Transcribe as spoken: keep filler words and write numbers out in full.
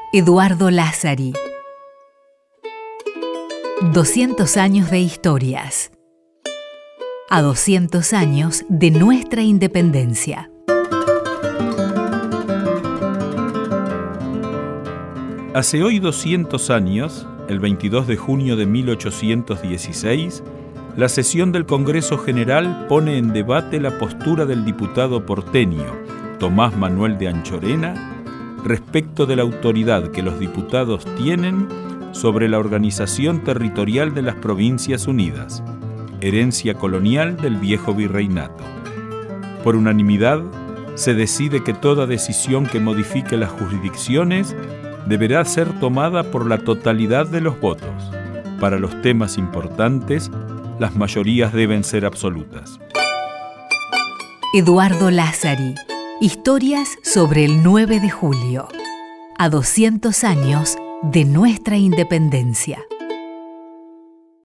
Eduardo Lázari. doscientos años de historias. A doscientos años de nuestra independencia. Hace hoy doscientos años, el veintidós de junio de mil ochocientos dieciséis, la sesión del Congreso General pone en debate la postura del diputado porteño, Tomás Manuel de Anchorena, respecto de la autoridad que los diputados tienen sobre la organización territorial de las Provincias Unidas, herencia colonial del viejo virreinato. Por unanimidad, se decide que toda decisión que modifique las jurisdicciones deberá ser tomada por la totalidad de los votos. Para los temas importantes, las mayorías deben ser absolutas. Eduardo Lázari. Historias sobre el nueve de julio. A doscientos años de nuestra independencia.